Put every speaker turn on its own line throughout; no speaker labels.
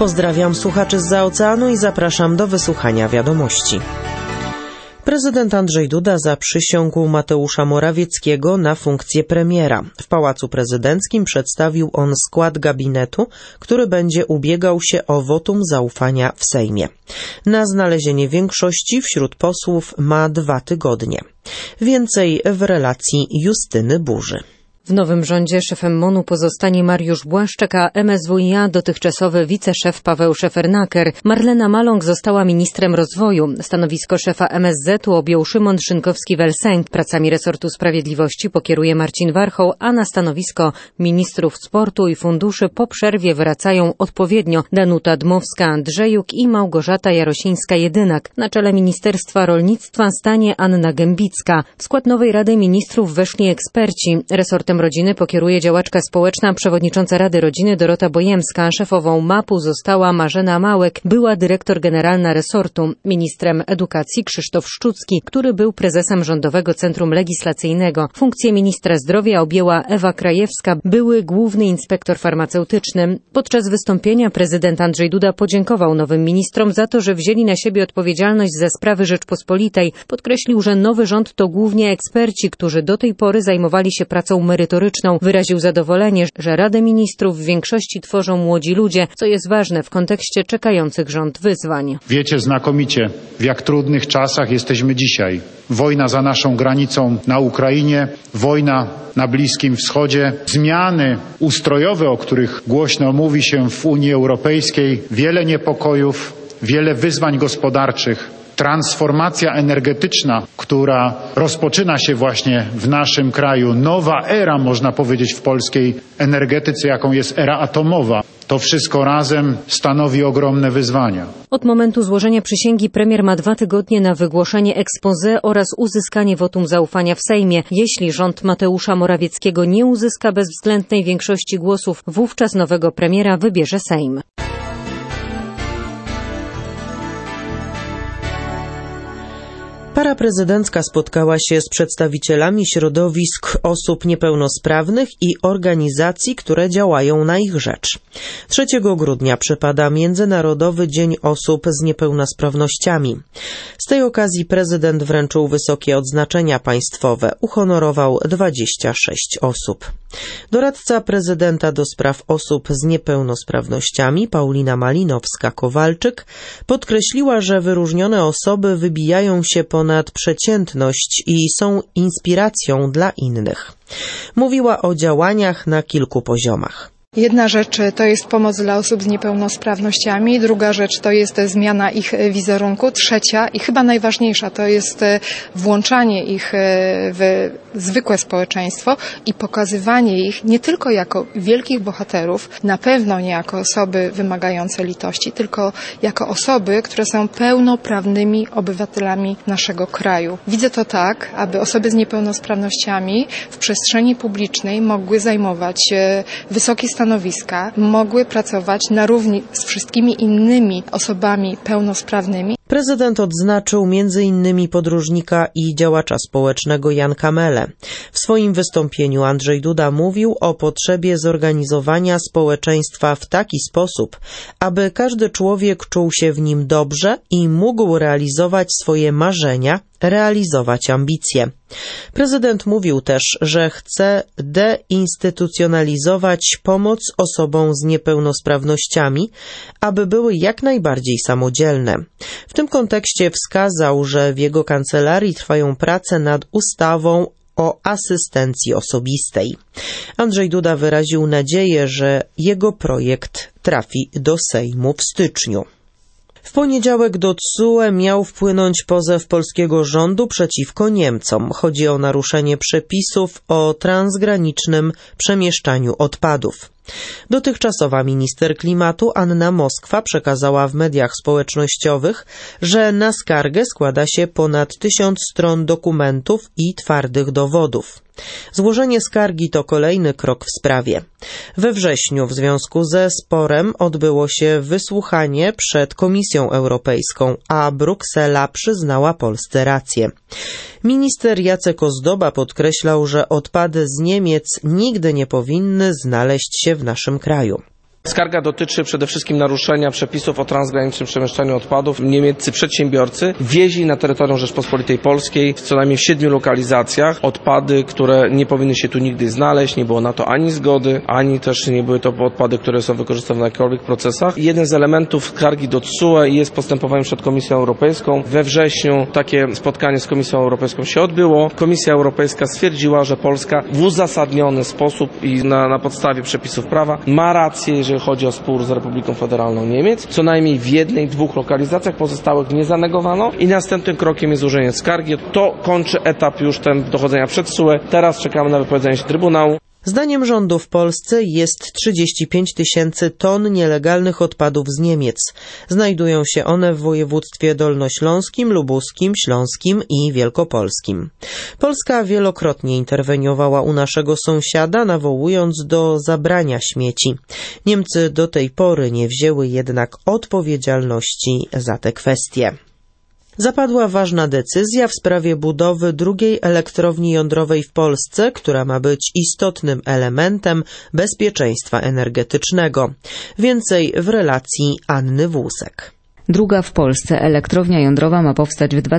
Pozdrawiam słuchaczy zza oceanu i zapraszam do wysłuchania wiadomości. Prezydent Andrzej Duda zaprzysiągł Mateusza Morawieckiego na funkcję premiera. W Pałacu Prezydenckim przedstawił on skład gabinetu, który będzie ubiegał się o wotum zaufania w Sejmie. Na znalezienie większości wśród posłów ma 2 tygodnie. Więcej w relacji Justyny Burzy.
W nowym rządzie szefem MON-u pozostanie Mariusz Błaszczak, a MSWiA dotychczasowy wiceszef Paweł Szefernaker. Marlena Maląg została ministrem rozwoju. Stanowisko szefa MSZ-u objął Szymon Szynkowski-Welsenk. Pracami resortu sprawiedliwości pokieruje Marcin Warchoł, a na stanowisko ministrów sportu i funduszy po przerwie wracają odpowiednio Danuta Dmowska-Andrzejuk i Małgorzata Jarosińska-Jedynak. Na czele Ministerstwa Rolnictwa stanie Anna Gębicka. W skład nowej Rady Ministrów weszli eksperci. Resortem rodziny pokieruje działaczka społeczna, przewodnicząca Rady Rodziny Dorota Bojemska. Szefową MAP-u została Marzena Małek, była dyrektor generalna resortu. Ministrem edukacji Krzysztof Szczucki, który był prezesem Rządowego Centrum Legislacyjnego. Funkcję ministra zdrowia objęła Ewa Krajewska, były główny inspektor farmaceutyczny. Podczas wystąpienia prezydent Andrzej Duda podziękował nowym ministrom za to, że wzięli na siebie odpowiedzialność za sprawy Rzeczpospolitej. Podkreślił, że nowy rząd to głównie eksperci, którzy do tej pory zajmowali się pracą merytoryczną. Wyraził zadowolenie, że Radę Ministrów w większości tworzą młodzi ludzie, co jest ważne w kontekście czekających rząd wyzwań.
Wiecie znakomicie, w jak trudnych czasach jesteśmy dzisiaj. Wojna za naszą granicą na Ukrainie, wojna na Bliskim Wschodzie, zmiany ustrojowe, o których głośno mówi się w Unii Europejskiej, wiele niepokojów, wiele wyzwań gospodarczych. Transformacja energetyczna, która rozpoczyna się właśnie w naszym kraju, nowa era, można powiedzieć, w polskiej energetyce, jaką jest era atomowa. To wszystko razem stanowi ogromne wyzwania.
Od momentu złożenia przysięgi premier ma 2 tygodnie na wygłoszenie exposé oraz uzyskanie wotum zaufania w Sejmie. Jeśli rząd Mateusza Morawieckiego nie uzyska bezwzględnej większości głosów, wówczas nowego premiera wybierze Sejm.
Para prezydencka spotkała się z przedstawicielami środowisk osób niepełnosprawnych i organizacji, które działają na ich rzecz. 3 grudnia przypada Międzynarodowy Dzień Osób z Niepełnosprawnościami. Z tej okazji prezydent wręczył wysokie odznaczenia państwowe, uhonorował 26 osób. Doradca prezydenta do spraw osób z niepełnosprawnościami Paulina Malinowska-Kowalczyk podkreśliła, że wyróżnione osoby wybijają się ponad przeciętność i są inspiracją dla innych. Mówiła o działaniach na kilku poziomach.
Jedna rzecz to jest pomoc dla osób z niepełnosprawnościami, druga rzecz to jest zmiana ich wizerunku, trzecia i chyba najważniejsza to jest włączanie ich w zwykłe społeczeństwo i pokazywanie ich nie tylko jako wielkich bohaterów, na pewno nie jako osoby wymagające litości, tylko jako osoby, które są pełnoprawnymi obywatelami naszego kraju. Widzę to tak, aby osoby z niepełnosprawnościami w przestrzeni publicznej mogły zajmować wysokie stanowiska, mogły pracować na równi z wszystkimi innymi osobami pełnosprawnymi.
Prezydent odznaczył m.in. podróżnika i działacza społecznego Janka Melę. W swoim wystąpieniu Andrzej Duda mówił o potrzebie zorganizowania społeczeństwa w taki sposób, aby każdy człowiek czuł się w nim dobrze i mógł realizować swoje marzenia, realizować ambicje. Prezydent mówił też, że chce deinstytucjonalizować pomoc osobom z niepełnosprawnościami, aby były jak najbardziej samodzielne. W tym kontekście wskazał, że w jego kancelarii trwają prace nad ustawą o asystencji osobistej. Andrzej Duda wyraził nadzieję, że jego projekt trafi do Sejmu w styczniu. W poniedziałek do TSUE miał wpłynąć pozew polskiego rządu przeciwko Niemcom. Chodzi o naruszenie przepisów o transgranicznym przemieszczaniu odpadów. Dotychczasowa minister klimatu Anna Moskwa przekazała w mediach społecznościowych, że na skargę składa się ponad 1000 stron dokumentów i twardych dowodów. Złożenie skargi to kolejny krok w sprawie. We wrześniu w związku ze sporem odbyło się wysłuchanie przed Komisją Europejską, a Bruksela przyznała Polsce rację. Minister Jacek Ozdoba podkreślał, że odpady z Niemiec nigdy nie powinny znaleźć się w naszym kraju.
Skarga dotyczy przede wszystkim naruszenia przepisów o transgranicznym przemieszczaniu odpadów. Niemieccy przedsiębiorcy wieźli na terytorium Rzeczpospolitej Polskiej w co najmniej 7 lokalizacjach odpady, które nie powinny się tu nigdy znaleźć. Nie było na to ani zgody, ani też nie były to odpady, które są wykorzystywane w jakichkolwiek procesach. Jeden z elementów skargi do TSUE jest postępowanie przed Komisją Europejską. We wrześniu takie spotkanie z Komisją Europejską się odbyło. Komisja Europejska stwierdziła, że Polska w uzasadniony sposób i na podstawie przepisów prawa ma rację, jeżeli chodzi o spór z Republiką Federalną Niemiec. Co najmniej w 1-2 lokalizacjach, pozostałych nie zanegowano i następnym krokiem jest złożenie skargi. To kończy etap już ten dochodzenia przed TSUE. Teraz czekamy na wypowiedzenie się Trybunału.
Zdaniem rządu w Polsce jest 35 000 ton nielegalnych odpadów z Niemiec. Znajdują się one w województwie dolnośląskim, lubuskim, śląskim i wielkopolskim. Polska wielokrotnie interweniowała u naszego sąsiada, nawołując do zabrania śmieci. Niemcy do tej pory nie wzięły jednak odpowiedzialności za te kwestie. Zapadła ważna decyzja w sprawie budowy drugiej elektrowni jądrowej w Polsce, która ma być istotnym elementem bezpieczeństwa energetycznego. Więcej w relacji Anny Włusek.
Druga w Polsce elektrownia jądrowa ma powstać w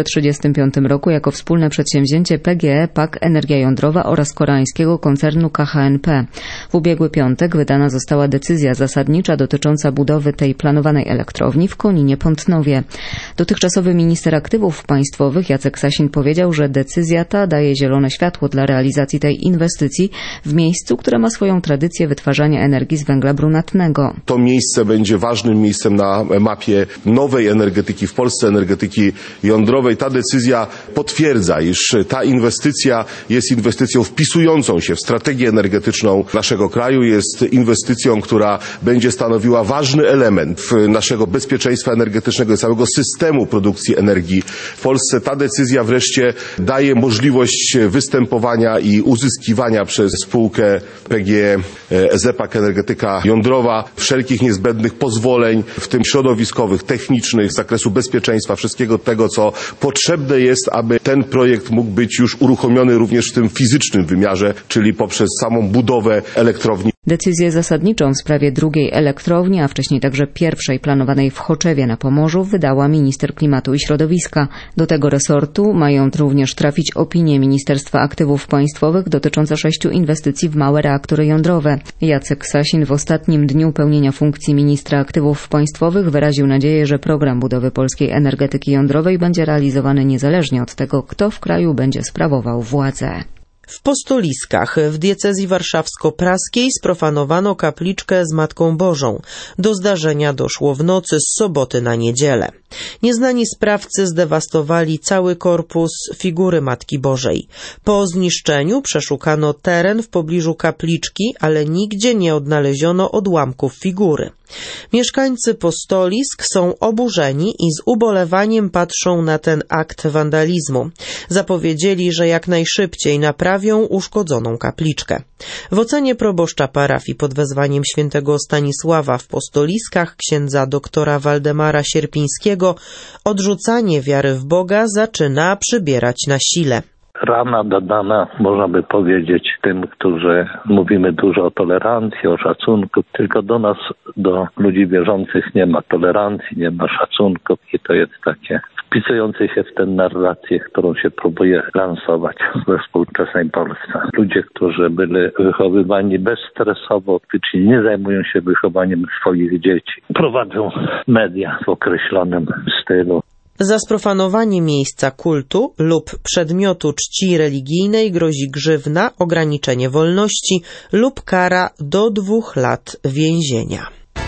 2035 roku jako wspólne przedsięwzięcie PGE PAK Energia Jądrowa oraz koreańskiego koncernu KHNP. W ubiegły piątek wydana została decyzja zasadnicza dotycząca budowy tej planowanej elektrowni w Koninie-Pątnowie. Dotychczasowy minister aktywów państwowych Jacek Sasin powiedział, że decyzja ta daje zielone światło dla realizacji tej inwestycji w miejscu, które ma swoją tradycję wytwarzania energii z węgla brunatnego.
To miejsce będzie ważnym miejscem na mapie nowej energetyki w Polsce, energetyki jądrowej. Ta decyzja potwierdza, iż ta inwestycja jest inwestycją wpisującą się w strategię energetyczną naszego kraju. Jest inwestycją, która będzie stanowiła ważny element naszego bezpieczeństwa energetycznego i całego systemu produkcji energii w Polsce. Ta decyzja wreszcie daje możliwość występowania i uzyskiwania przez spółkę PGE PAK Energetyka Jądrowa wszelkich niezbędnych pozwoleń, w tym środowiskowych, technicznych, z zakresu bezpieczeństwa, wszystkiego tego, co potrzebne jest, aby ten projekt mógł być już uruchomiony również w tym fizycznym wymiarze, czyli poprzez samą budowę elektrowni.
Decyzję zasadniczą w sprawie drugiej elektrowni, a wcześniej także pierwszej planowanej w Choczewie na Pomorzu, wydała minister klimatu i środowiska. Do tego resortu mają również trafić opinie Ministerstwa Aktywów Państwowych dotyczące 6 inwestycji w małe reaktory jądrowe. Jacek Sasin w ostatnim dniu pełnienia funkcji ministra aktywów państwowych wyraził nadzieję, że program budowy polskiej energetyki jądrowej będzie realizowany niezależnie od tego, kto w kraju będzie sprawował władzę.
W Postoliskach w diecezji warszawsko-praskiej sprofanowano kapliczkę z Matką Bożą. Do zdarzenia doszło w nocy z soboty na niedzielę. Nieznani sprawcy zdewastowali cały korpus figury Matki Bożej. Po zniszczeniu przeszukano teren w pobliżu kapliczki, ale nigdzie nie odnaleziono odłamków figury. Mieszkańcy Postolisk są oburzeni i z ubolewaniem patrzą na ten akt wandalizmu. Zapowiedzieli, że jak najszybciej naprawią uszkodzoną kapliczkę. W ocenie proboszcza parafii pod wezwaniem świętego Stanisława w Postoliskach, księdza doktora Waldemara Sierpińskiego, odrzucanie wiary w Boga zaczyna przybierać na sile.
Rana dodana, można by powiedzieć, tym, którzy mówimy dużo o tolerancji, o szacunku, tylko do nas, do ludzi wierzących nie ma tolerancji, nie ma szacunku i to jest takie wpisujące się w tę narrację, którą się próbuje lansować we współczesnej Polsce. Ludzie, którzy byli wychowywani bezstresowo, czyli nie zajmują się wychowaniem swoich dzieci, prowadzą media w określonym stylu.
Za sprofanowanie miejsca kultu lub przedmiotu czci religijnej grozi grzywna, ograniczenie wolności lub kara do 2 lat więzienia.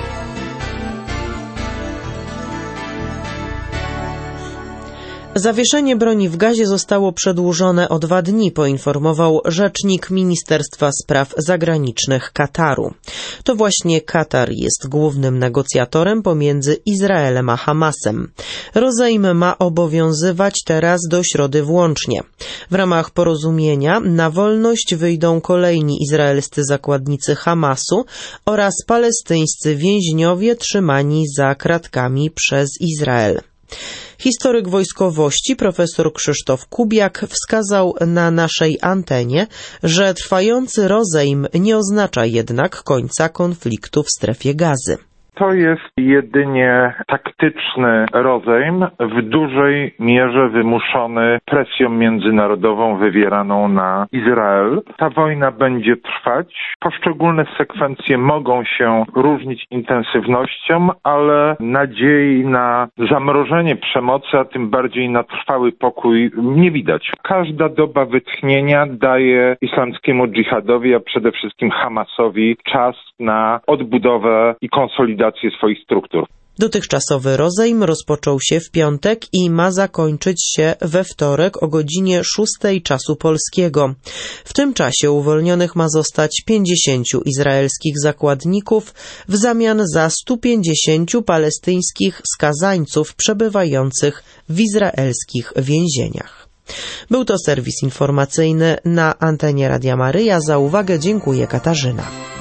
Zawieszenie broni w gazie zostało przedłużone o 2 dni, poinformował rzecznik Ministerstwa Spraw Zagranicznych Kataru. To właśnie Katar jest głównym negocjatorem pomiędzy Izraelem a Hamasem. Rozejm ma obowiązywać teraz do środy włącznie. W ramach porozumienia na wolność wyjdą kolejni izraelscy zakładnicy Hamasu oraz palestyńscy więźniowie trzymani za kratkami przez Izrael. Historyk wojskowości profesor Krzysztof Kubiak wskazał na naszej antenie, że trwający rozejm nie oznacza jednak końca konfliktu w strefie Gazy.
To jest jedynie taktyczny rozejm, w dużej mierze wymuszony presją międzynarodową wywieraną na Izrael. Ta wojna będzie trwać. Poszczególne sekwencje mogą się różnić intensywnością, ale nadziei na zamrożenie przemocy, a tym bardziej na trwały pokój nie widać. Każda doba wytchnienia daje islamskiemu dżihadowi, a przede wszystkim Hamasowi czas na odbudowę i konsolidację swoich struktur.
Dotychczasowy rozejm rozpoczął się w piątek i ma zakończyć się we wtorek o godzinie 6 czasu polskiego. W tym czasie uwolnionych ma zostać 50 izraelskich zakładników w zamian za 150 palestyńskich skazańców przebywających w izraelskich więzieniach. Był to serwis informacyjny na antenie Radia Maryja. Za uwagę dziękuję Katarzyna.